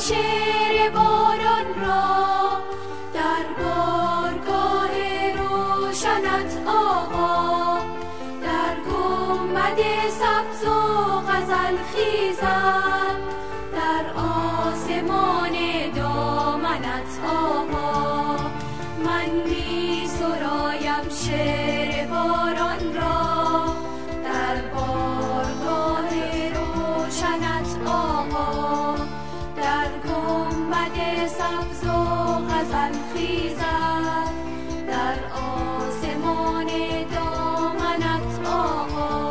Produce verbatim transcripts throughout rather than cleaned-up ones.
شعر باران را در بارگاه روشنت آقا، در گنبد سبز و غزل خیزد، در آسمان دامنت آقا. من می سرایم شعر باران را در بارگاه روشنت آقا، در گنبد سبز و غزل خیزد، در آسمان دامنت آقا.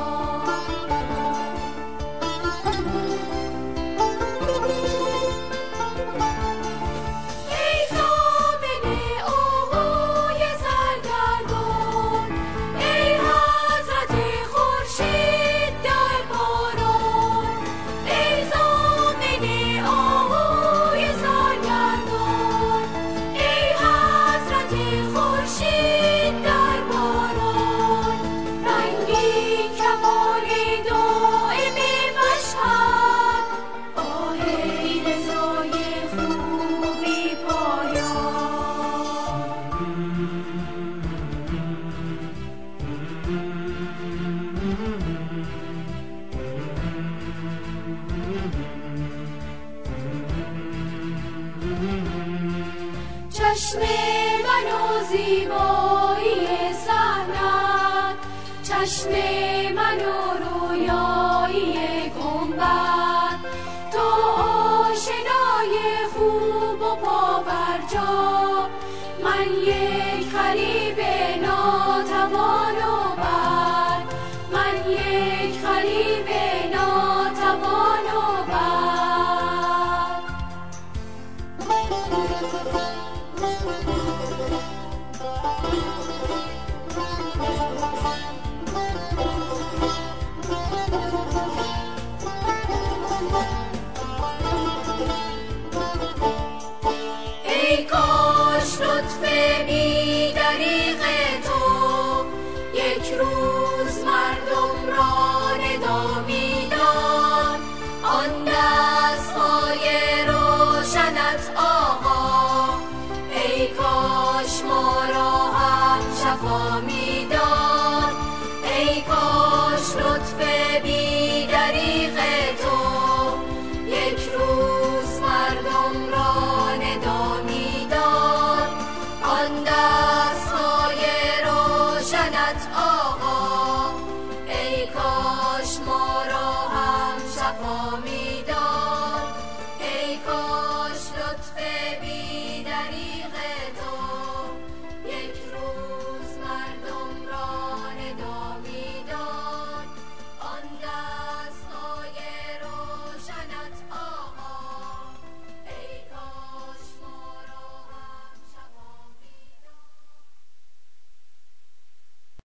چشم من و زیبایی صحنت، چشم من و رویایی